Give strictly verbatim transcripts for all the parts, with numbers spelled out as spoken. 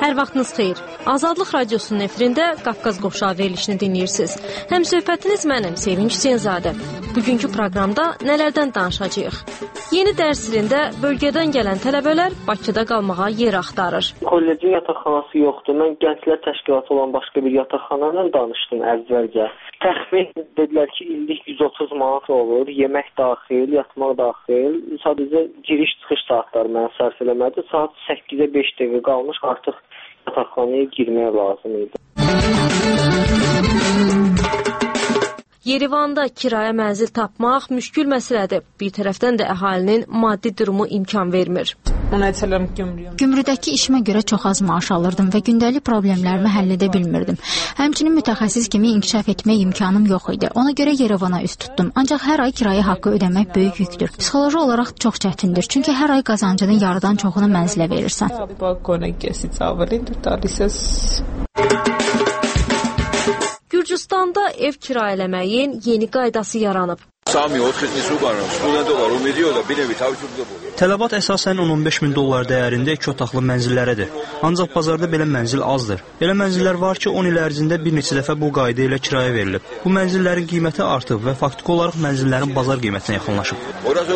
Hər vaxtınız xeyir. Azadlıq Radiosunun efirində Qafqaz Qovşağı verilişini dinləyirsiniz. Həm söhbətiniz mənim, Sevinç Hüseynzadə. Bugünkü proqramda nələrdən danışacağıq? Yeni dərs ilində bölgədən gələn tələbələr Bakıda qalmağa yer axtarır. Kollecin yataqxanası yoxdur. Mən gənclər təşkilatı olan başqa bir yataqxanayla danışdım əvvəlcə. Təxmin dedilər ki, illik yüz otuz manat olur. Yemək daxil, yatmaq daxil. Sadəcə giriş-çıxış saatları mənə sərf eləmədi. Saat səkkizə beş dəqiqə qalmış, artıq yataqxanaya girməyə lazım idi. Yerevanda kirayə mənzil tapmaq müşkül məsələdir. Bir tərəfdən də əhalinin maddi durumu imkan vermir. Gümrüdəki işimə görə çox az maaş alırdım və gündəlik problemlərimi həll edə bilmirdim. Həmçinin mütəxəssis kimi inkişaf etmək imkanım yox idi. Ona görə Yerevana üst tutdum. Ancaq hər ay kirayə haqqı ödəmək böyük yükdür. Psixoloji olaraq çox çətindir. Çünki hər ay qazancının yarıdan çoxunu mənzilə verirsən. Gürcüstanda ev kirayələməyin yeni qaydası yaranıb. Tələbat əsasən on on beş min dollar dəyərində iki otaqlı mənzillərədir. Ancaq bazarda belə mənzil azdır. Belə mənzillər var ki, on il ərzində bir neçə dəfə bu qayda ilə kirayə verilib. Bu mənzillərin qiyməti artıb və faktiki olaraq mənzillərin bazar qiymətinə yaxınlaşıb.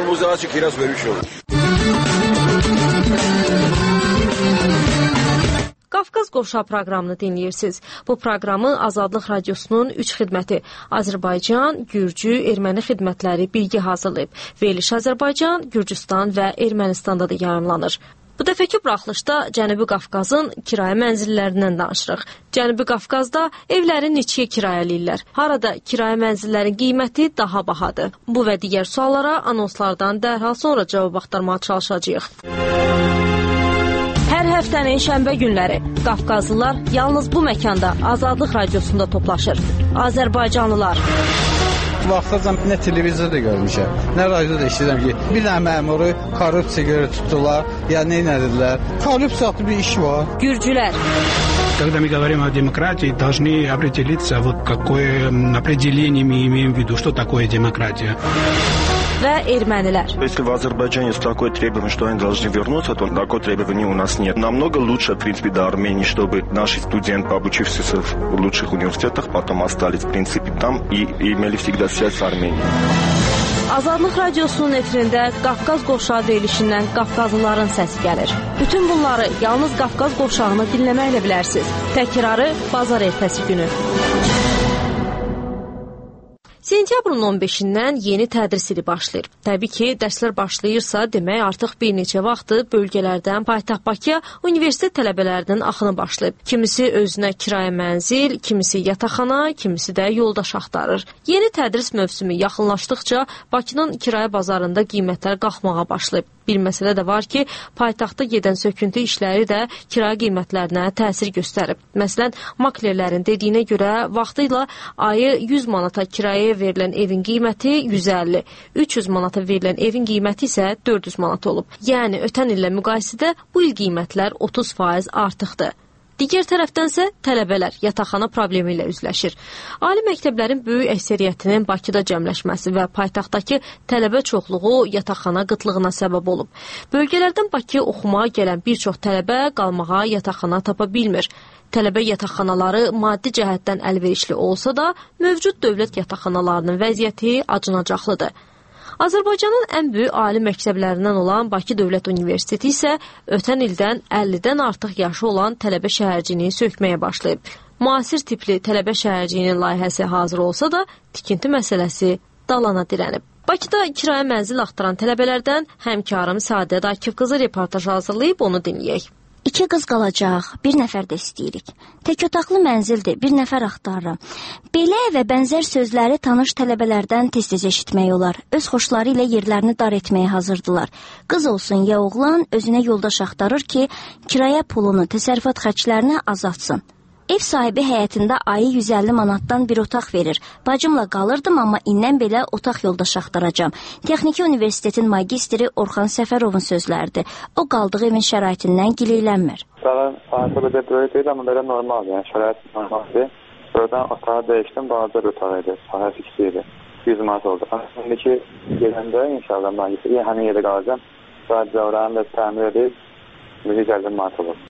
Qafqaz Qovşağı proqramını dinləyirsiniz. Bu proqramı Azadlıq Radiosunun üç xidməti Azərbaycan, Gürcü, Erməni xidmətləri birgə hazırlayıb. Veriliş Azərbaycan, Gürcüstan və Ermənistanda da yayımlanır. Bu dəfəki buraxılışda Cənubi Qafqazın kirayə mənzillərindən danışırıq. Cənubi Qafqazda evləri neçəyə kirayələyirlər? Harada kirayə mənzillərin qiyməti daha bahadır? Bu və digər suallara anonslardan dərhal sonra cavab axtarmağa çalışacağıq. Hər həftənin şənbə günləri Qafqazlılar yalnız bu məkanda Azadlıq Radiosunda toplaşır. Azərbaycanlılar. Vaxtacan nə televizorda görmüşəm, nə radioda eşidirəm ki, bir dənə məmuru korrupsiya görə tutdular, ya nə edildilər. Korrupsiya adlı bir iş var. Gürcülər. Когда мы говорим о демократии, должны определиться, вот какое определение мы имеем в виду, что такое демократия. Və ermənilər. Если в Азербайджане есть такое требование, что они должны вернуться, то такое требование у нас нет. Намного лучше, в принципе, до Армении, чтобы наши студенты, обучившиеся в лучших университетах, потом остались, в принципе, там и имели всегда связь с Арменией. Azadlıq Radiosunun efirində Qafqaz Qovşağı verilişindən Qafqazlıların səsi gəlir. Bütün bunları yalnız Qafqaz Qovşağını dinləməklə bilərsiniz. Təkrarı bazar ertəsi günü. Sentyabrın on beşindən yeni tədris ili başlayır. Təbii ki, dərslər başlayırsa, demək artıq bir neçə vaxtdır bölgələrdən paytaxt Bakıya universitet tələbələrinin axını başlayıb. Kimisi özünə kirayə mənzil, kimisi yataqxana, kimisi də yoldaş axtarır. Yeni tədris mövsümü yaxınlaşdıqca Bakının kirayə bazarında qiymətlər qalxmağa başlayıb. Bir məsələ də var ki, paytaxtda gedən söküntü işləri də kirayə qiymətlərinə təsir göstərib. Məsələn, maklerlərin dediyinə görə vaxtıyla ayı yüz manata kirayəyə verilən evin qiyməti yüz əlli, üç yüz manata verilən evin qiyməti isə dörd yüz manat olub. Yəni, ötən illə müqayisədə bu il qiymətlər otuz faiz artıqdır. Digər tərəfdənsə tələbələr yataqxana problemi ilə üzləşir. Ali məktəblərin böyük əksəriyyətinin Bakıda cəmləşməsi və paytaxtdakı tələbə çoxluğu yataqxana qıtlığına səbəb olub. Bölgələrdən Bakıya oxumağa gələn bir çox tələbə qalmağa yataqxana tapa bilmir. Tələbə yataqxanaları maddi cəhətdən əlverişli olsa da, mövcud dövlət yataqxanalarının vəziyyəti acınacaqlıdır. Azərbaycanın ən böyük ali məktəblərindən olan Bakı Dövlət Universiteti isə ötən ildən əllidən artıq yaşı olan tələbə şəhərciyini sökməyə başlayıb. Müasir tipli tələbə şəhərciyinin layihəsi hazır olsa da, tikinti məsələsi dalana dirənib. Bakıda kirayə mənzil axtaran tələbələrdən həmkarım Səadət Akif qızı reportaj hazırlayıb, onu dinləyək. İki qız qalacaq, bir nəfər də istəyirik. Tək otaqlı mənzildir, bir nəfər axtarıram. Belə və bənzər sözləri tanış tələbələrdən tez-tez eşitmək olar. Öz xoşları ilə yerlərini dar etməyə hazırdılar. Qız olsun ya oğlan özünə yoldaş axtarır ki, kirayə pulunu, təsərrüfat xərclərini azaltsın. Ev sahibi həyətində ayı yüz əlli manatdan bir otaq verir. Bacımla qalırdım, amma indən belə otaq yoldaş axtaracam. Texniki Universitetin magistri Orxan Səfərovun sözləridir. O qaldığı evin şəraitindən gileylənmir. Sağın sahibə belə böyük deyil, amma belə normal, yəni şərait normaldir. Oradan otağı dəyişdim, bazar otağı idi, sahəsi kiçik idi. yüz manat oldu. Şimdiki gələndə inşallah magistri, həmin yerdə qalacam. Sadəcə oranı da təmir edib, yüz əlli manat olur.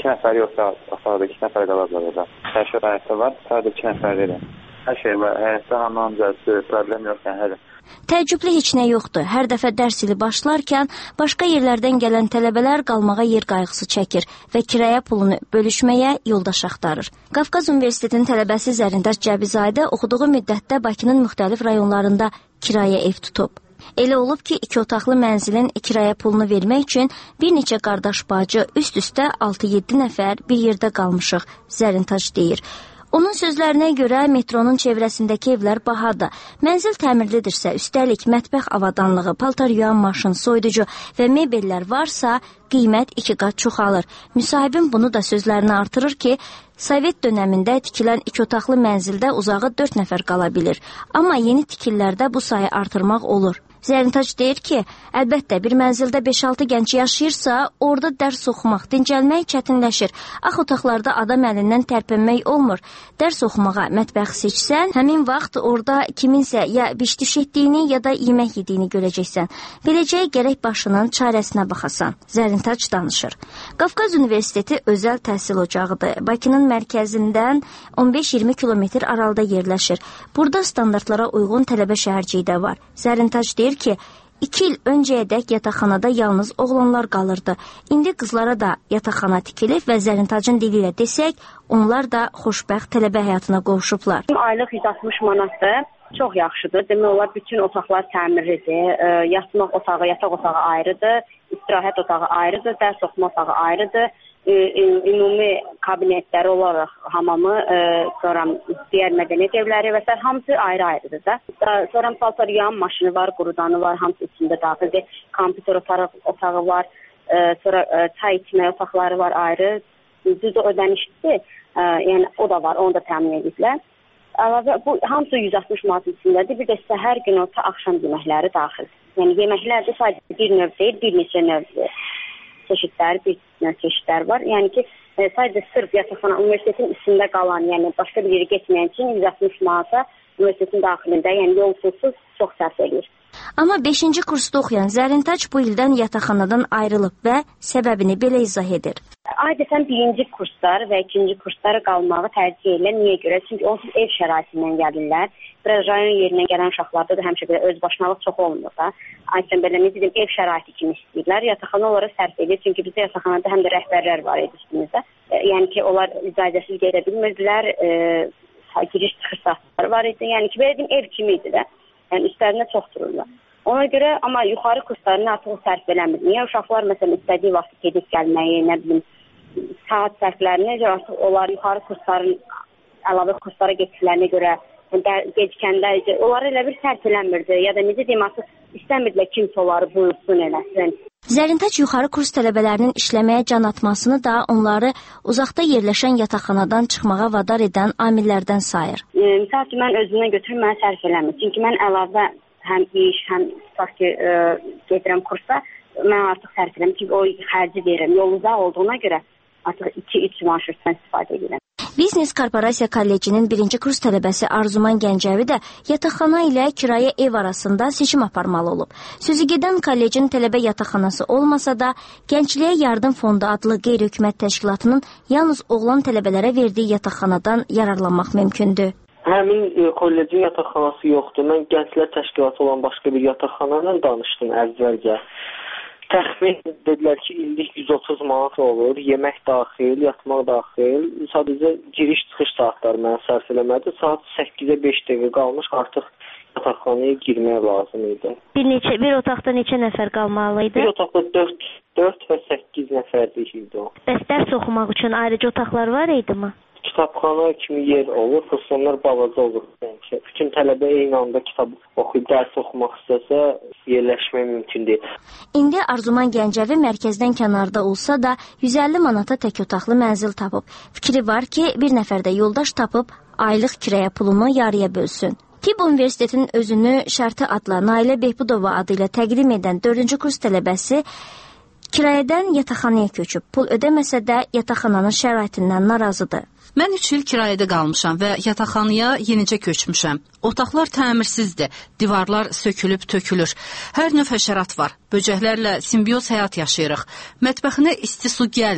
iki nəfər yoxsa aşağıda iki nəfər qalablar orada. Hər şey həyatda var, sadəcə iki nəfərdir. Hər şey var, həyatda hamam cəzsi, problem yox, yəni hər. Təəccüblü heç nə yoxdur. Hər dəfə dərs ili başlarkən başqa yerlərdən gələn tələbələr qalmağa yer qayğısı çəkir və kirayə pulunu bölüşməyə yoldaş axtarır. Qafqaz Universitetinin tələbəsi Zərindaş Cəbizadə oxuduğu müddətdə Bakının müxtəlif rayonlarında kirayə ev tutub. Elə olub ki, iki otaqlı mənzilin kirayə pulunu vermək üçün bir neçə qardaş bacı üst-üstə altı yeddi nəfər bir yerdə qalmışıq, Zərindaş deyir. Onun sözlərinə görə metronun çevrəsindəki evlər bahadır. Mənzil təmirlidirsə, üstəlik mətbəx avadanlığı, paltar yuyan maşın, soyuducu və mebellər varsa, qiymət iki qat çoxalır. Müsahibim bunu da sözlərini artırır ki, Sovet dönəmində tikilən iki otaqlı mənzildə uzağı dörd nəfər qala bilir. Amma yeni tikillərdə bu sayı artırmaq olur. Zərintac deyir ki, əlbəttə bir mənzildə beş altı gənc yaşayırsa, orada dərs oxumaq, dincəlmək çətinləşir. Ax otaqlarda adam əlindən tərpənmək olmur. Dərs oxumağa mətbəx seçsən, həmin vaxt orada kiminsə ya bişdiş etdiyini ya da yemək yediyini görəcəksən. Beləcə gərək başının çarəsinə baxasan. Zərintac danışır. Qafqaz Universiteti özəl təhsil ocağıdır. Bakının mərkəzindən on beş iyirmi kilometr aralıda yerləşir. Burada standartlara uyğun tələbə şəhərciyi də var. Zərintac deyir ki, iki il öncəyədək yataqxanada yalnız oğlanlar qalırdı. İndi qızlara da yataqxana tikilib və Zərintacın dili ilə desək, onlar da xoşbəxt tələbə həyatına qovuşublar. Aylıq yüz altmış manatdır. Çox yaxşıdır. Demək olar bütün otaqlar təmirlidir. E, yatmaq otağı, yataq otağı ayrıdır. İstirahət otağı ayrıdır. Dərs oxuma otağı ayrıdır. E, e, ümumi kabinetləri olaraq hamamı, e, sonra digər mədəniyyət evləri və s. hamısı ayrı-ayrıdır da. Sonra paltar yuyan maşını var, qurudanı var, hamısı içində daxildir. Kompüter otağı, otağı var, e, sonra e, çay içmək otaqları var ayrı. Düzdür ödənişdir, e, yəni o da var, onu da təmin ediblər. Əlavə, bu hamısı yüz altmış manat içindədir. Bir də səhər gün orta axşam yeməkləri daxil. Yəni yeməklər də sadəcə bir növ deyil, bir neçə növdür. Çeşidlər, bir növ çeşidlər var. Yəni ki, e, sadəcə sırf yataqxana universitetin üstündə qalan, yəni başqa bir yeri getməyən üçün yüz altmış manata universitetin daxilində, yəni yolsuzsuz çox sərf edir. Amma beşinci kursda oxuyan Zərintac bu ildən yataqxanadan ayrılıb və səbəbini belə izah edir. Adətən birinci kurslar və ikinci kurslara qalmağı tərcih edirlər. Niyə görə? Çünki onsuz ev şəraitindən gəlirlər. Biraz rayon yerindən gələn uşaqlarda da həmişə belə özbaşınalıq çox olmur da. Aysən belə nə dedim, ev şəraiti kimi istəyirlər. Yataqxana onlara sərf edir. Çünki bizdə yataqxanada həm də rəhbərlər var idi üstümüzdə. E, yəni ki, onlar icazəsiz gedə bilmirdilər. E, giriş çıxış saatları var idi. Yəni ki, belə dedim, ev kimi idi də. Yəni üstlərində çox dururlar. Ona görə amma yuxarı kurslarını artıq sərf eləmir. Niyə uşaqlar məsələn istədiyi vaxt gedib gəlməyi, nə bilim, saat sərflərinə görə artıq onlar yuxarı kursların əlavə kurslara getdiklərinə görə gecikəndə onlar elə bir sərf eləmirdi. Ya da necə deyim, artıq istəmirdilər kimsə onları buyursun eləsin. Zərintac yuxarı kurs tələbələrinin işləməyə can atmasını da onları uzaqda yerləşən yataqxanadan çıxmağa vadar edən amillərdən sayır. E, misal ki, mən özümdən götürüm, mənə sərf eləmir. Çünki mən əlavə həm iş, həm tutaq ki, e, gedirəm kursa, mən artıq sərf eləmir. Çünki o xərci verirəm. Yol uzaq olduğuna görə artıq iki üç marşrutdan istifadə edirəm. Biznes Korporasiya Kollecinin birinci kurs tələbəsi Arzuman Gəncəvi də yataqxana ilə kirayə ev arasında seçim aparmalı olub. Sözü gedən kollecin tələbə yataqxanası olmasa da, Gəncliyə Yardım Fondu adlı qeyri-hökumət təşkilatının yalnız oğlan tələbələrə verdiyi yataqxanadan yararlanmaq mümkündür. Həmin e, kollecin yataqxanası yoxdur. Mən gənclər təşkilatı olan başqa bir yataqxanayla danışdım əvvəlcə. Təxmin dedilər ki, illik yüz otuz manat olur. Yemək daxil, yatmaq daxil. Sadəcə giriş-çıxış saatları mənə sərf eləmədi. Saat səkkizə beş dəqiqə qalmış, artıq yataqxanaya girmək lazım idi. Bir neçə bir otaqda neçə nəfər qalmalı idi? Bir otaqda dörd və səkkiz nəfər deyildi o. Bəs dərs oxumaq üçün ayrıca otaqlar var idimi? Kitabxana kimi yer olur, kurslar balaca olur. Yəni, bütün tələbə eyni anda kitab oxuyub, dərs oxumaq istəsə yerləşmək mümkün deyil. İndi Arzuman Gəncəvi mərkəzdən kənarda olsa da yüz əlli manata tək otaqlı mənzil tapıb. Fikri var ki, bir nəfər də yoldaş tapıb aylıq kirayə pulunu yarıya bölsün. Tibb Universitetinin özünü şərti adla Nailə Behbudova adı ilə təqdim edən dördüncü kurs tələbəsi kirayədən yataqxanaya köçüb. Pul ödəməsə də yataqxananın şəraitindən narazıdır. Mən üç il kirayədə qalmışam və yataqxanaya yenicə köçmüşəm. Otaqlar təmirsizdir, divarlar sökülüb tökülür. Hər növ həşərat var, böcəklərlə simbiyoz həyat yaşayırıq. Mətbəxinə isti su gəlmir.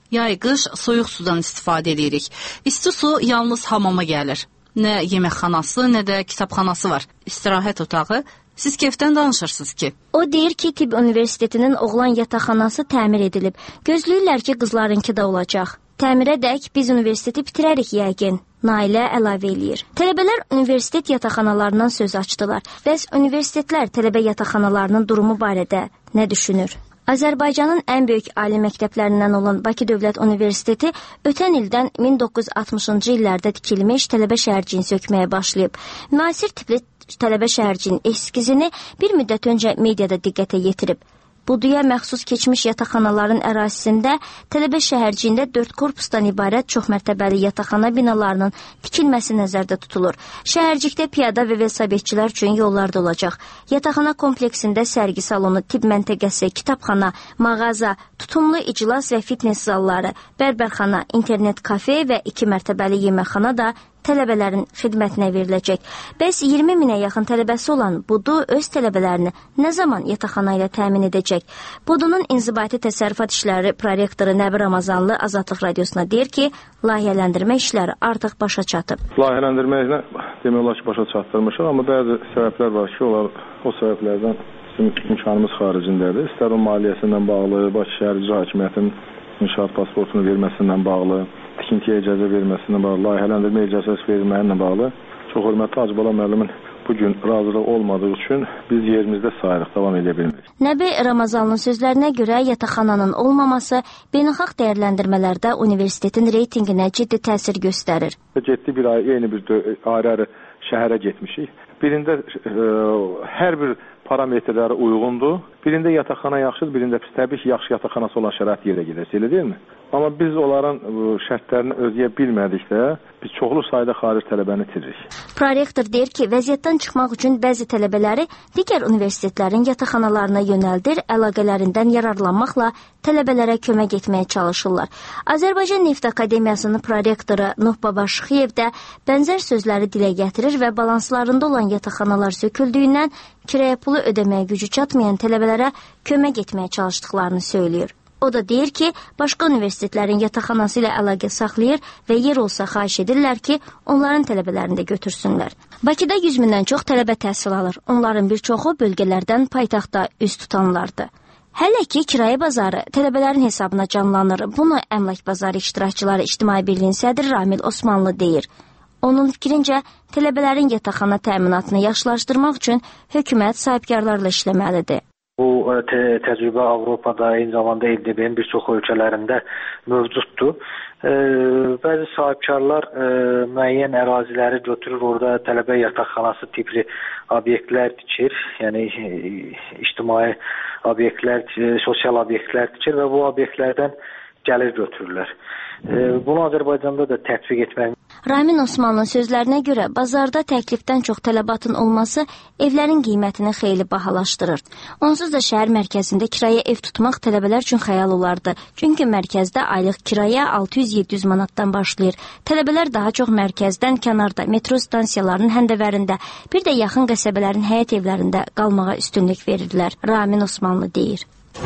Yay-qış soyuq sudan istifadə edirik. İsti su yalnız hamama gəlir. Nə yeməkxanası, nə də kitabxanası var. İstirahət otağı. Siz keyfdən danışırsınız ki? O deyir ki, Tibb Universitetinin oğlan yataqxanası təmir edilib. Gözləyirlər ki, qızlarınki də olacaq. Təmirədək biz universiteti bitirərik yəqin. Nailə əlavə eləyir. Tələbələr universitet yataqxanalarından söz açdılar. Bəs universitetlər tələbə yataqxanalarının durumu barədə nə düşünür? Azərbaycanın ən böyük ali məktəblərindən olan Bakı Dövlət Universiteti ötən ildən min doqquz yüz altmışıncı illərdə tikilmiş tələbə şəhərciyini sökməyə başlayıb. Müasir tipli tələbə şəhərciyinin eskizini bir müddət öncə mediada diqqətə yetirib. Buduya məxsus keçmiş yataqxanaların ərazisində tələbə şəhərciyində dörd korpusdan ibarət çoxmərtəbəli yataqxana binalarının tikilməsi nəzərdə tutulur. Şəhərcikdə piyada və velosipedçilər üçün yollar da olacaq. Yataqxana kompleksində sərgi salonu, tibb məntəqəsi, kitabxana, mağaza, tutumlu iclas və fitness zalları, bərbərxana, internet kafe və iki mərtəbəli yeməkxana da tələbələrin xidmətinə veriləcək. Bəs iyirmi minə yaxın tələbəsi olan Budu öz tələbələrini nə zaman yataqxana ilə təmin edəcək? Budunun inzibati təsərrüfat işləri prorektoru Nəbi Ramazanlı Azadlıq Radiosuna deyir ki, layihələndirmə işləri artıq başa çatıb. Layihələndirmə ilə demək olar ki, başa çatdırmışıq, amma bəzi səbəblər var ki, onlar o səbəblərdən bizim imkanımız xaricindədir. İstər o maliyyəsindən bağlı, Bakı şəhər icra hakimiyyətinin inşaat pasportunu verməsindən bağlı, tikintiyə icazə verməsindən bağlı, layihələndirmə icazəsi verilməyinlə bağlı. Çox hörmətli Hacı Bala müəllimin bugün razılıq olmadığı üçün biz yerimizdə sayırıq, davam edə bilmirik. Nəbi Ramazanlının sözlərinə görə yataqxananın olmaması beynəlxalq dəyərləndirmələrdə universitetin reytinginə ciddi təsir göstərir. Getdi bir ay, yeni bir ayrı-ayrı şəhərə getmişik. Birində e, hər bir parametrləri uyğundur. Birində yataqxana yaxşıdır, birində pis. Təbii ki, yaxşı yataqxanası olan şərait yerə gedəcək, elə deyilmi? Amma biz onların şərtlərini ödəyə bilmədikdə biz çoxlu sayda xaric tələbəni itiririk. Prorektor deyir ki, vəziyyətdən çıxmaq üçün bəzi tələbələri digər universitetlərin yataqxanalarına yönəldir, əlaqələrindən yararlanmaqla tələbələrə kömək etməyə çalışırlar. Azərbaycan Neft Akademiyasının prorektoru Nuh Babaşıxiyev də bənzər sözləri dilə gətirir və balanslarında olan yataqxanalar söküldüyündən kirayə pulu ödəməyə gücü çatmayan tələbələrə kömək etməyə çalışdıqlarını söylüyor. O da deyir ki, başqa universitetlərin yataqxanası ilə əlaqə saxlayır və yer olsa xahiş edirlər ki, onların tələbələrini də götürsünlər. Bakıda yüz mindən çox tələbə təhsil alır. Onların bir çoxu bölgələrdən paytaxtda üz tutanlardır. Hələ ki, kirayə bazarı tələbələrin hesabına canlanır. Bunu Əmlak Bazarı İştirakçıları İctimai Birliyin sədri Ramil Osmanlı deyir. Onun fikrincə, tələbələrin yataqxana təminatını yaxşılaşdırmaq üçün hökumət sahibkarlarla işləməlidir. Bu te təcrübə Avropada, eyni zamanda L D B-nin bir çox ölkələrində mövcuddur. E, bəzi sahibkarlar e, müəyyən əraziləri götürür, orada tələbə yataqxanası tipli obyektlər tikir, yəni e, ictimai obyektlər, e, sosial obyektlər tikir və bu obyektlərdən gəlir götürürlər. E, bunu Azərbaycanda da tətbiq etmək. Ramin Osmanlının sözlərinə görə bazarda təklifdən çox tələbatın olması evlərin qiymətini xeyli bahalaşdırır. Onsuz da şəhər mərkəzində kirayə ev tutmaq tələbələr üçün xəyal olardı. Çünki mərkəzdə aylıq kirayə altı yüz yeddi yüz manatdan başlayır. Tələbələr daha çox mərkəzdən kənarda, metro stansiyalarının həndəvərində, bir də yaxın qəsəbələrin həyət evlərində qalmağa üstünlük verirlər. Ramin Osmanlı deyir.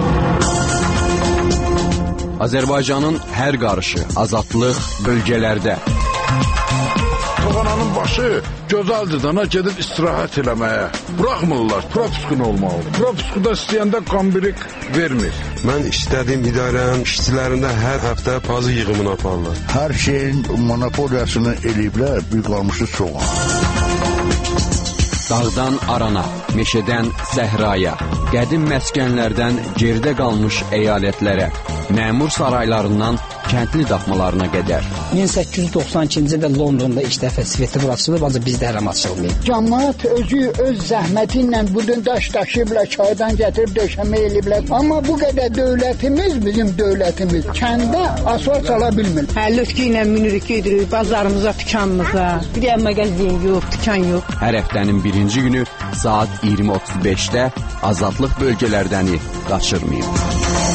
Azərbaycanın hər qarışı, azadlıq bölgələrdə. Toğananın başı gözəldir dana gedib istirahət eləməyə. Buraxmırlar, propiskun olmalı. Propiskuda istəyəndə kombirik vermir. Mən istədiyim idarənin işçilərində hər həftə pazı yığımını aparırlar. Hər şeyin monopoliyasını eləyiblər, bir qalmışı çoğan. Dağdan arana, meşədən səhraya, qədim məskənlərdən geridə qalmış əyalətlərə, məmur saraylarından kəndli daxmalarına qədər. min səkkiz yüz doxsan ikinci ildə Londonda ilk dəfə svetofor açılıb, ancaq bizdə hələ açılmayıb. Cəmiyyət özü öz zəhməti ilə bu gün daş daşıyıblar, çaydan gətirib döşəmə eləyiblər. Amma bu qədər dövlətimiz, bizim dövlətimiz kəndə asfalt sala bilmir. Həlləski ilə minirik gedirik bazarımıza, dükanımıza. Bir də mağazin yox, dükan yox. Hər həftənin birinci günü saat iyirmi otuz beşdə azadlıq bölgələrdəni qaçırmayın.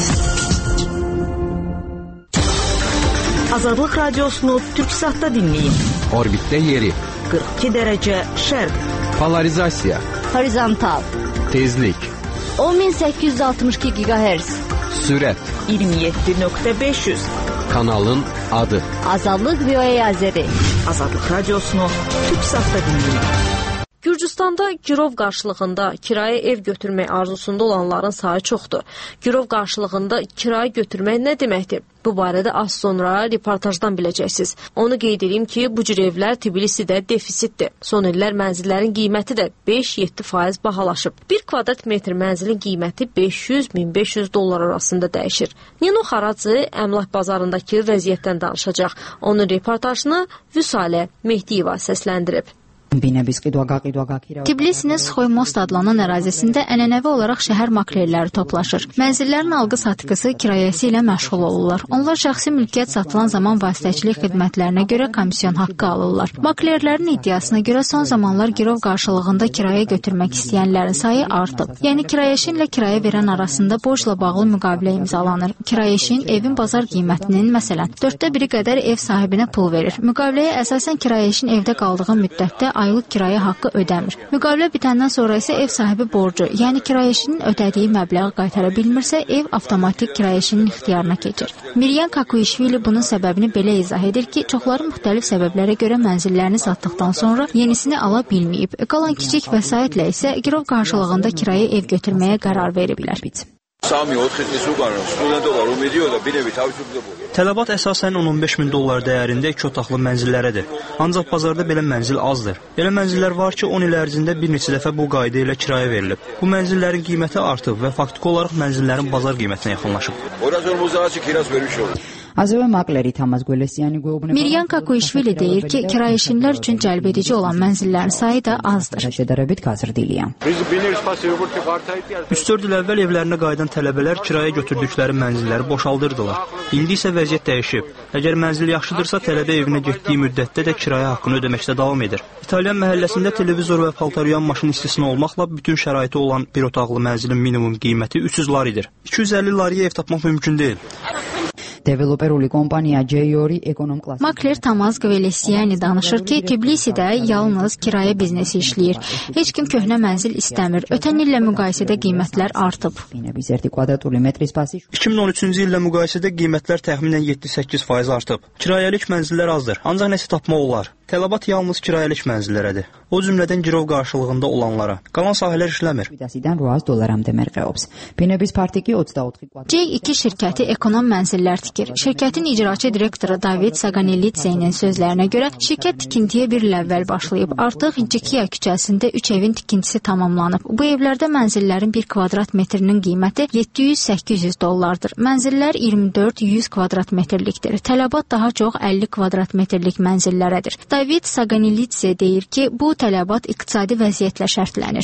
Azadlıq Radiosunu Türksatda dinləyin. Orbitdə yeri. qırx iki dərəcə şərq. Polarizasiya. Horizontal. Tezlik. on min səkkiz yüz altmış iki gigahertz. Sürət. iyirmi yeddi nöqtə beş yüz. Kanalın adı Azadlıq V O A Azəri. Azadlıq radiosunu TürkSatda dinləyin. Gürcüstanda girov qarşılığında kirayə ev götürmək arzusunda olanların sayı çoxdur. Girov qarşılığında kirayə götürmək nə deməkdir? Bu barədə az sonra reportajdan biləcəksiniz. Onu qeyd edeyim ki, bu cür evlər Tbilisidə defisitdir. Son illər mənzillərin qiyməti də beş yeddi faiz bahalaşıb. Bir kvadrat metr mənzilin qiyməti beş yüz min beş yüz dollar arasında dəyişir. Nino Xaracı əmlak bazarındakı vəziyyətdən danışacaq. Onun reportajını Vüsalə Mehdiyeva səsləndirib. Tbilisinin Sxoy-Most adlanan ərazisində ənənəvi olaraq şəhər maklerləri toplaşır. Mənzillərin alqı-satqısı kirayəsi ilə məşğul olurlar. Onlar şəxsi mülkiyyət satılan zaman vasitəçilik xidmətlərinə görə komisyon haqqı alırlar. Maklerlərin iddiasına görə son zamanlar girov qarşılığında kirayə götürmək istəyənlərin sayı artıb. Yəni kirayəşinlə kirayə verən arasında borcla bağlı müqavilə imzalanır. Kirayəşin evin bazar qiymətinin məsələn dörddə biri qədər ev sahibinə pul verir. Müqaviləyə əsasən kirayəşin evdə qaldığı müddətdə aylıq kirayə haqqı ödəmir. Müqavilə bitəndən sonra isə ev sahibi borcu, yəni kirayəşinin ödədiyi məbləği qaytara bilmirsə, ev avtomatik kirayəşinin ixtiyarına keçir. Miryan Kakuyişvili bunun səbəbini belə izah edir ki, çoxları müxtəlif səbəblərə görə mənzillərini satdıqdan sonra yenisini ala bilməyib. Qalan kiçik vəsaitlə isə girov qarşılığında kirayə ev götürməyə qərar veriblər. Tələbat əsasən on on beş min dollar dəyərində iki otaqlı mənzillərədir. Ancaq bazarda belə mənzil azdır. Belə mənzillər var ki, on il ərzində bir neçə dəfə bu qayda ilə kirayə verilib. Bu mənzillərin qiyməti artıb və faktiki olaraq mənzillərin bazar qiymətinə yaxınlaşıb. Miryan Kakuyişvili deyir ki, kirayəşinlər üçün cəlbedici olan mənzillərin sayı da azdır. üç dörd il əvvəl evlərinə qayıdan tələbələr kirayə götürdükləri mənzilləri boşaldırdılar. İndi isə vəziyyət dəyişib. Əgər mənzil yaxşıdırsa, tələbə evinə getdiyi müddətdə də kirayə haqqını ödəməkdə davam edir. İtalyan məhəlləsində televizor və paltaryan maşın istisna olmaqla bütün şəraiti olan bir otaqlı mənzilin minimum qiyməti üç yüz laridir. iki yüz əlli lariyə ev tapmaq mümkün deyil. Makler Tamaz Qvelesiyani danışır ki, Tbilisidə yalnız kirayə biznesi işləyir. Heç kim köhnə mənzil istəmir. Ötən illə müqayisədə qiymətlər artıb. iki min on üçüncü illə müqayisədə qiymətlər təxminən yeddi səkkiz faiz artıb. Kirayəlik mənzillər azdır, ancaq nəsə tapmaq olar. Tələbat yalnız kirayəlik mənzillərədir. O cümlədən girov qarşılığında olanlara. Qalan sahələr işləmir. C iki şirkəti ekonom mənzillər tikir. Şirkətin icraçı direktoru David Saganelitsenin sözlərinə görə şirkət tikintiyə bir il əvvəl başlayıb. Artıq Cikiya küçəsində üç evin tikintisi tamamlanıb. Bu evlərdə mənzillərin bir kvadrat metrinin qiyməti yeddi yüz səkkiz yüz dollardır. Mənzillər iyirmi dörd yüz kvadrat metrlikdir. Tələbat daha çox əlli kvadrat metrlik mənzillərədir. David Saganelitse deyir ki, bu tələbat iqtisadi vəziyyətlə şərtlənir.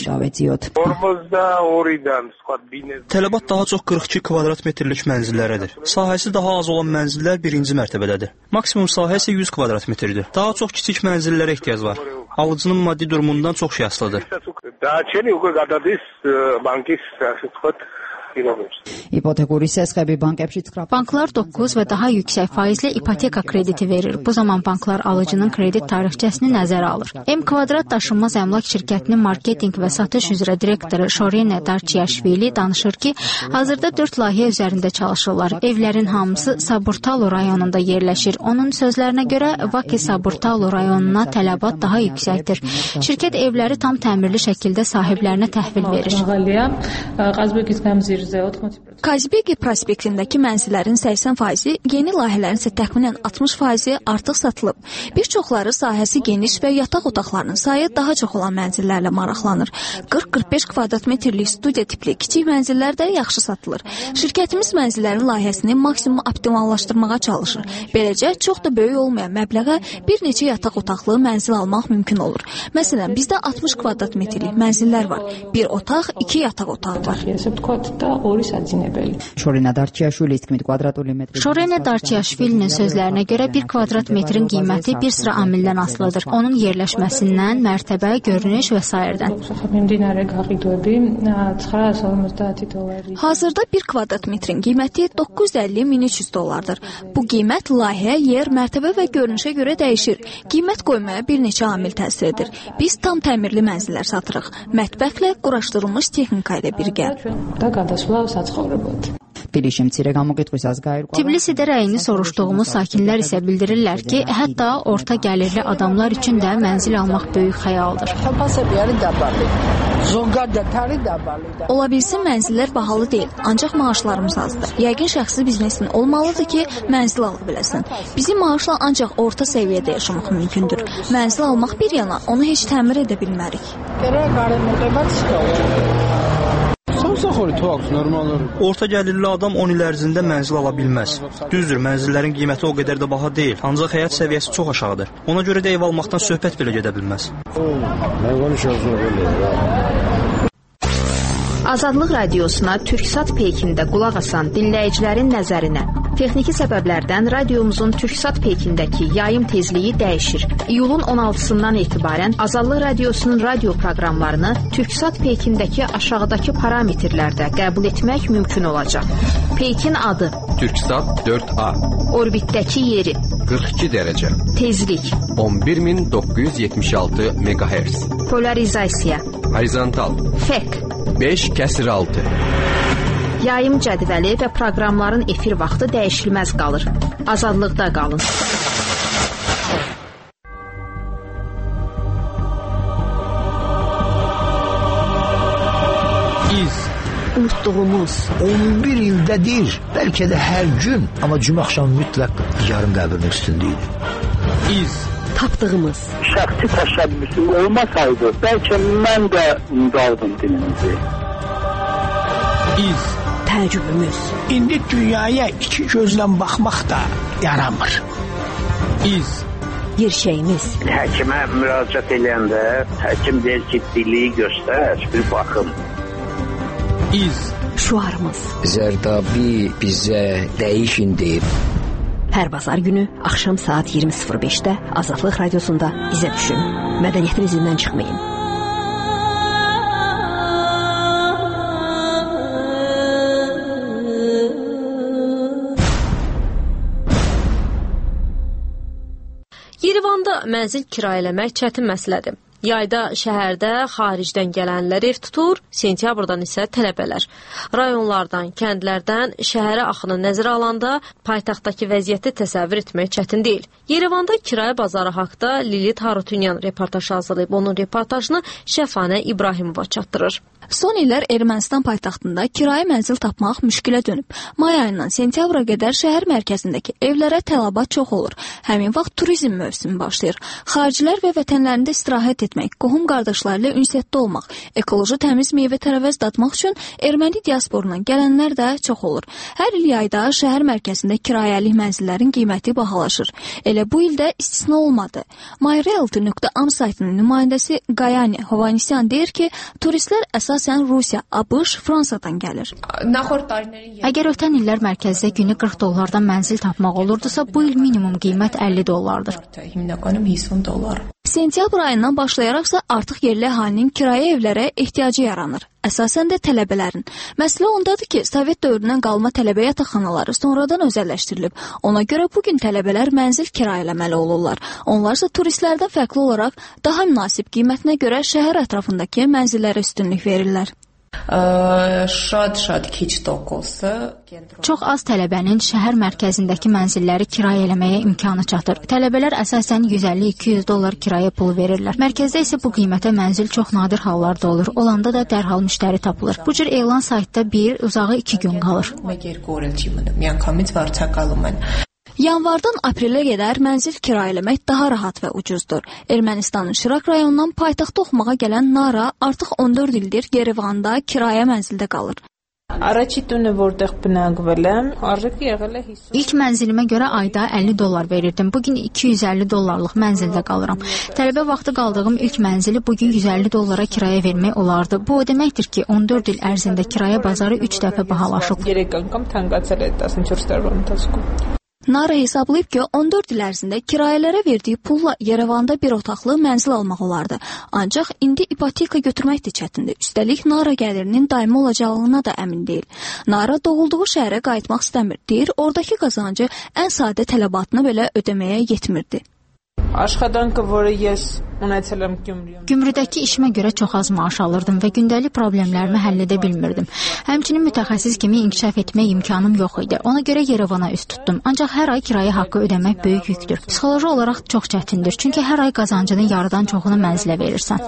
Tələbat daha çox qırx iki kvadrat metrlik mənzillərədir. Sahəsi daha az olan mənzillər birinci mərtəbədədir. Maksimum sahə isə yüz kvadrat metrdir. Daha çox kiçik mənzillərə ehtiyac var. Alıcının maddi durumundan çox şey asılıdır. Banklar doqquz və daha yüksək faizlə ipoteka krediti verir. Bu zaman banklar alıcının kredit tarixçəsini nəzərə alır. M Kvadrat daşınmaz əmlak şirkətinin marketinq və satış üzrə direktoru Şorene Darçiyaşvili danışır ki, hazırda dörd layihə üzərində çalışırlar. Evlərin hamısı Saburtalo rayonunda yerləşir. Onun sözlərinə görə Vaki Saburtalo rayonuna tələbat daha yüksəkdir. Şirkət evləri tam təmirli şəkildə sahiblərinə təhvil verir. Kazbegi prospektindəki mənzillərin səksən faizi, yeni layihələrin isə təxminən altmış faizi artıq satılıb. Bir çoxları sahəsi geniş və yataq otaqlarının sayı daha çox olan mənzillərlə maraqlanır. qırx qırx beş kvadrat metrlik studiya tipli kiçik mənzillər də yaxşı satılır. Şirkətimiz mənzillərin layihəsini maksimum optimallaşdırmağa çalışır. Beləcə, çox da böyük olmayan məbləğə bir neçə yataq otaqlı mənzil almaq mümkün olur. Məsələn, bizdə altmış kvadrat metrlik mənzillər var. Bir otaq, iki yataq otağı var. Şorene Darçiyaşvilinin sözlərinə görə bir kvadrat metrin qiyməti bir sıra amildən asılıdır. Onun yerləşməsindən, mərtəbə, görünüş və sairədən. Hazırda bir kvadrat metrin qiyməti doqquz yüz əlli min üç yüz dollardır. Bu qiymət layihə, yer, mərtəbə və görünüşə görə dəyişir. Qiymət qoymaya bir neçə amil təsir edir. Biz tam təmirli mənzillər satırıq. Mətbəxlə, quraşdırılmış texnika ilə birgə. Tbilisidə rəyini soruşduğumuz sakinlər isə bildirirlər ki, hətta orta gəlirli adamlar üçün də mənzil almaq böyük xəyaldır. Ola bilsin mənzillər bahalı deyil, ancaq maaşlarımız azdır. Yəqin şəxsi biznesin olmalıdır ki, mənzil ala biləsən. Bizim maaşla ancaq orta səviyyədə yaşamaq mümkündür. Mənzil almaq bir yana, onu heç təmir edə bilmərik. Orta gəlirli adam on il ərzində mənzil ala bilməz. Düzdür, mənzillərin qiyməti o qədər də baha deyil, ancaq həyat səviyyəsi çox aşağıdır. Ona görə də ev almaqdan söhbət belə gedə bilməz. Azadlıq radiosuna Türksat peykində qulaq asan dinləyicilərin nəzərinə. Texniki səbəblərdən radiomuzun Türksat peykindəki yayım tezliyi dəyişir. İyulun on altısından etibarən Azadlıq radiosunun radio proqramlarını Türksat peykindəki aşağıdakı parametrlərdə qəbul etmək mümkün olacaq. Peykin adı Türksat dörd A, orbitdəki yeri qırx iki dərəcə, tezlik on bir min doqquz yüz yetmiş altı megahertz, polarizasiya, horizontal, fek, beş kəsir altı. Yayım cədvəli və proqramların efir vaxtı dəyişilməz qalır. Azadlıqda qalın. İz. Unutduğumuz on bir ildədir, bəlkə də hər gün, amma cümə axşamı mütləq yarım qəbrinin üstündə idi. İz. Tapdığımız. Şəxsi təşəbbüsüm olmasaydı, bəlkə mən də unudardım dilimizi. İz. Təəccübümüz. İndi dünyaya iki gözlə baxmaq da yaramır. İz. Yerşəyimiz. Həkimə müraciət edəndə həkim deyir ki, diliyi göstər, bir baxım. İz. Şuarımız. Zərdabi bizə dəyişin deyib. Hər bazar günü axşam saat iyirmi sıfır beşdə Azadlıq radiosunda bizə düşün. Mədəniyyətin izindən çıxmayın. Yerevanda mənzil kirayə eləmək çətin məsələdir. Yayda şəhərdə xaricdən gələnlər ev tutur, sentyabrdan isə tələbələr. Rayonlardan, kəndlərdən şəhərə axını nəzərə alanda paytaxtdakı vəziyyəti təsəvvür etmək çətin deyil. Yerevanda kirayə bazarı haqda Lilit Harutunyan reportaj hazırlayıb. Onun reportajını Şəfanə İbrahimova çatdırır. Son illər Ermənistan paytaxtında kirayə mənzil tapmaq müşkilə dönüb. May ayından sentyabra qədər şəhər mərkəzindəki evlərə tələbat çox olur. Həmin vaxt turizm mövsümü başlayır. Xaricilər və vətənlərində istirahət etmək, qohum qardaşları ilə ünsiyyətdə olmaq, ekoloji təmiz meyvə-tərəvəz dadmaq üçün erməni diasporundan gələnlər də çox olur. Hər il yayda şəhər mərkəzində kirayəlik mənzillərin qiyməti bahalaşır. Elə bu ildə istisna olmadı. myrealty nöqtə am saytının nümayəndəsi Qayani Hovanisyan deyir ki, turistlər əsasən Rusiya, ABŞ, Fransadan gəlir. Əgər ötən illər mərkəzdə günü qırx dollardan mənzil tapmaq olurdusa, bu il minimum qiymət əlli dollardır. Sentyabr ayından başlayaraqsa artıq yerli əhalinin kirayə evlərə ehtiyacı yaranır. Əsasən də tələbələrin. Məsələ ondadır ki, Sovet dövründən qalma tələbə yataqxanaları sonradan özəlləşdirilib. Ona görə bugün tələbələr mənzil kirayələməli olurlar. Onlarsa turistlərdən fərqli olaraq daha münasib qiymətinə görə şəhər ətrafındakı mənzillərə üstünlük verirlər. Çox az tələbənin şəhər mərkəzindəki mənzilləri kirayə eləməyə imkanı çatır. Tələbələr əsasən yüz əlli iki yüz dollar kirayə pulu verirlər. Mərkəzdə isə bu qiymətə mənzil çox nadir hallarda olur. Olanda da dərhal müştəri tapılır. Bu cür elan saytda bir, uzağı iki gün qalır. Yanvardan aprelə qədər mənzil kirayələmək daha rahat və ucuzdur. Ermənistanın Şirak rayonundan paytaxtda oxumağa gələn Nara artıq on dörd ildir Yerevanda kirayə mənzildə qalır. İlk mənzilimə görə ayda əlli dollar verirdim. Bugün iki yüz əlli dollarlıq mənzildə qalıram. Tələbə vaxtı qaldığım ilk mənzili bugün yüz əlli dollara kirayə vermək olardı. Bu o deməkdir ki, on dörd il ərzində kirayə bazarı üç dəfə bahalaşıb. Nara hesablayıb ki, on dörd il ərzində kirayələrə verdiyi pulla Yerevanda bir otaqlı mənzil almaq olardı. Ancaq indi ipoteka götürmək də çətindir. Üstəlik Nara gəlirinin daimi olacağına da əmin deyil. Nara doğulduğu şəhərə qayıtmaq istəmir. Deyir, oradakı qazancı ən sadə tələbatını belə ödəməyə yetmirdi. Աշխատանքը, որը ես ունեցել եմ Գյումրիում։ Gümrüdəki işimə görə çox az maaş alırdım və gündəlik problemlərimi həll edə bilmirdim. Həmçinin mütəxəssis kimi inkişaf etmək imkanım yox idi. Ona görə Yerevana üst tutdum. Ancaq hər ay kirayə haqqı ödəmək böyük yükdür. Psixoloji olaraq çox çətindir. Çünki hər ay qazancının yarıdan çoxunu mənzilə verirsən.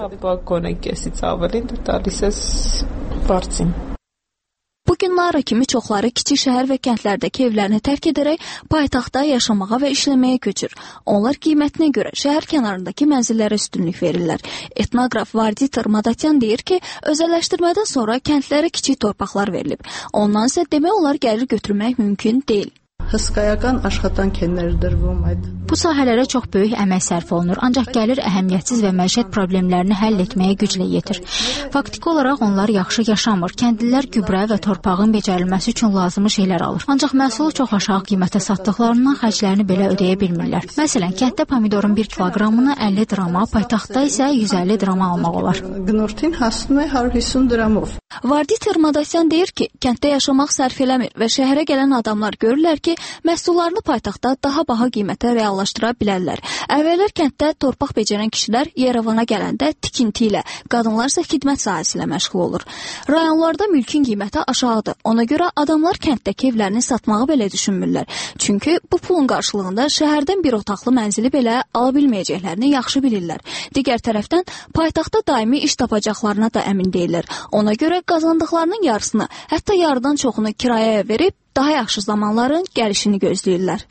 Bu gün Lara kimi çoxları kiçik şəhər və kəndlərdəki evlərini tərk edərək paytaxtda yaşamağa və işləməyə köçür. Onlar qiymətinə görə şəhər kənarındakı mənzillərə üstünlük verirlər. Etnoqraf Varditer Madatyan deyir ki, özəlləşdirmədən sonra kəndlərə kiçik torpaqlar verilib. Ondan isə demək olar gəlir götürmək mümkün deyil. Hısqayakan աշխատանքներ դրվում այդ Bu sahələrə çox böyük əmək sərf olunur, ancaq gəlir əhəmiyyətsiz və məişət problemlərini həll etməyə güclə yetir. Faktiki olaraq onlar yaxşı yaşamır. Kəndlilər gübrə və torpağın becərilməsi üçün lazımi şeylər alır. Ancaq məhsulu çox aşağı qiymətə satdıqlarından xərclərini belə ödəyə bilmirlər. Məsələn, kənddə pomidorun bir kiloqramını əlli drama, paytaxtda isə yüz əlli drama almaq olar. Gnortin հասնում է հարյուր հիսուն դրամով. Varditer Madatyan deyir ki, kənddə yaşamaq sərf eləmir və şəhərə gələn adamlar görürlər ki, məhsullarını paytaxtda daha baha qiymətə reallaşdıra bilərlər. Əvvəllər kənddə torpaq becərən kişilər Yerevana gələndə tikinti ilə, qadınlar isə xidmət sahəsi ilə məşğul olur. Rayonlarda mülkün qiyməti aşağıdır. Ona görə adamlar kənddəki evlərini satmağı belə düşünmürlər. Çünki bu pulun qarşılığında şəhərdən bir otaqlı mənzili belə ala bilməyəcəklərini yaxşı bilirlər. Digər tərəfdən paytaxtda daimi iş tapacaqlarına da əmin deyirlər. Ona görə qazandıqlarının yarısını, hətta yarıdan çoxunu kirayəyə verib daha yaxşı zamanların gəlişini gözləyirlər.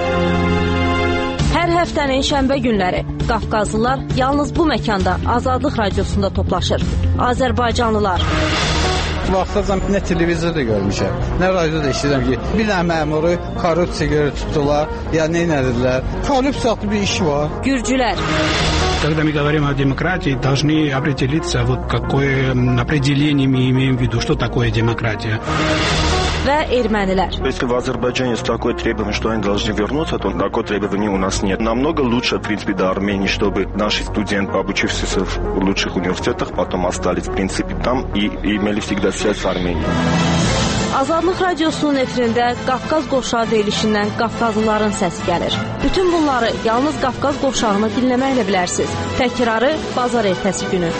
Hər həftənin şənbə günləri Qafqazlılar yalnız bu məkanda Azadlıq Radiosunda toplaşır. Azərbaycanlılar. Vaxtacan nə televizorda görmüşəm, nə radioda eşidirəm ki, bir dənə məmuru korrupsiya görə tutdular, ya nə edildilər. Korrupsiyalı bir iş var. Gürcülər. Когда мы говорим о демократии, должны определиться, вот какое определение мы имеем в виду, что такое демократия. Və ermənilər. Если в Азербайджане есть такое требование, что они должны вернуться, то такое требование у нас нет. Намного лучше, в принципе, до Армении, чтобы наши студенты, обучившиеся в лучших университетах, потом остались, в принципе, там и имели всегда связь с Арменией. Azadlıq Radiosunun efirində Qafqaz qovşağı verilişindən Qafqazlıların səsi gəlir. Bütün bunları yalnız Qafqaz qovşağını dinləməklə bilərsiniz. Təkrarı bazar ertəsi günü.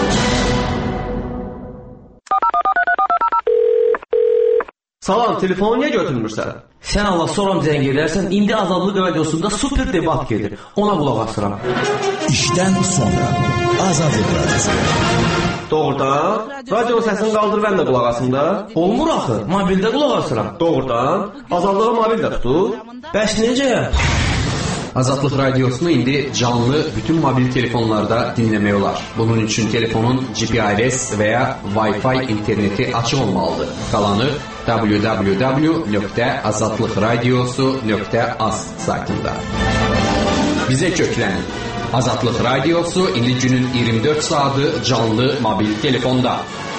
Salam, telefonu niyə götürmürsən? Sən Allah soram zəng edərsən, indi Azadlıq Radiosunda super debat gedir. Ona qulaq asıram. İşdən sonra Azadlıq Radiosu. Doğrudan? Radio səsini qaldır, mən də qulaq asım da. Olmur axı, mobildə qulaq asıram. Doğrudan? Azadlığı mobildə tutur. Bəs necə? Azadlıq Radiosunu indi canlı bütün mobil telefonlarda dinləmək olar. Bunun üçün telefonun G P R S və ya Wi-Fi interneti açıq olmalıdır. Qalanı w w w nöqtə azadlıqradiosu nöqtə az saytında. Bizə köklənin. Azadlıq Radiosu indi günün iyirmi dörd saatı canlı mobil telefonda.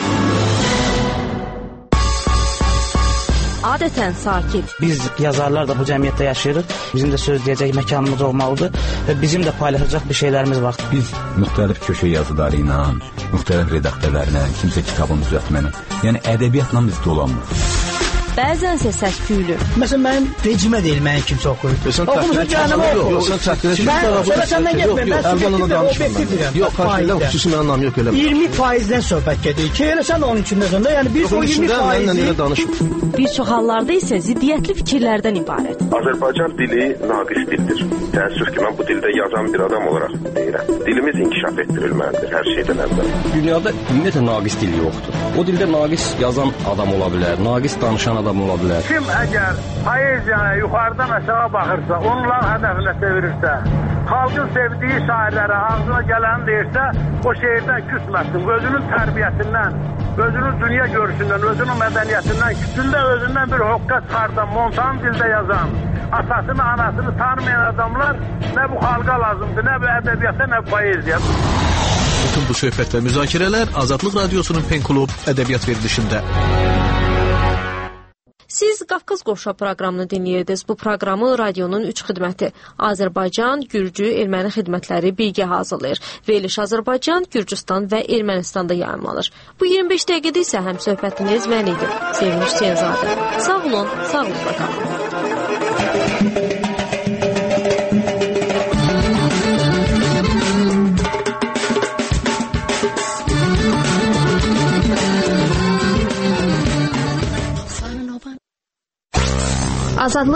Adətən sakit. Biz yazarlar da bu cəmiyyətdə yaşayırıq. Bizim də söz deyəcək məkanımız olmalıdır və bizim də paylaşacaq bir şeylərimiz var. Biz müxtəlif köşə yazıları ilə, müxtəlif redaktörlərlə, kimsə kitabın düzəltməni, yəni ədəbiyyatla biz dolanmırıq. Bəzənsə səs-küylü. Məsələn, mənim vecimə deyil, mənim kimsə oxuyur. Oxumusun canımı oxuyur. Sən çəkilin. Mən səndən getməyim, mən subjektiv obyektiv deyirəm. Yox, qarşıdan xüsusi mənim anlamı yox, eləmə. iyirmi faizdən söhbət gedir ki, elə sən onun içində sonda, yəni bir o iyirmi faizi. Bir çox hallarda isə ziddiyyətli fikirlərdən ibarət. Azərbaycan dili naqis dildir. Təəssüf ki, mən bu dildə yazan bir adam olaraq deyirəm. Dilimiz inkişaf etdirilməlidir hər şeydən əvvəl. Dünyada ümumiyyətlə naqis dil yoxdur. O dildə naqis yazan adam ola bilər, naqis danışan adam ola bilər. Kim əgər poeziyaya yuxarıdan aşağı baxırsa, onlar hədəfinə çevirirsə, xalqın sevdiyi şairlərə ağzına gələni deyirsə, o şeirdən küsməsin. Özünün tərbiyəsindən, özünün dünya görüşündən, özünün mədəniyyətindən, küçündə özündən bir hoqqa çıxardan, montan dildə yazan, atasını, anasını tanımayan adamlar nə bu xalqa lazımdır, nə bu ədəbiyyata, nə bu poeziya. Bütün bu söhbət və müzakirələr Azadlıq Radiosunun Pen Klub ədəbiyyat verilişində. Siz Qafqaz qovşağı proqramını dinləyirdiniz. Bu proqramı radionun üç xidməti Azərbaycan, Gürcü, Erməni xidmətləri birgə hazırlayır. Veriliş Azərbaycan, Gürcüstan və Ermənistanda yayımlanır. Bu iyirmi beş dəqiqədə isə həm söhbətiniz mən idim. Sevinç Hüseynzadə. Sağ olun, sağlıqla qalın. Azadlıq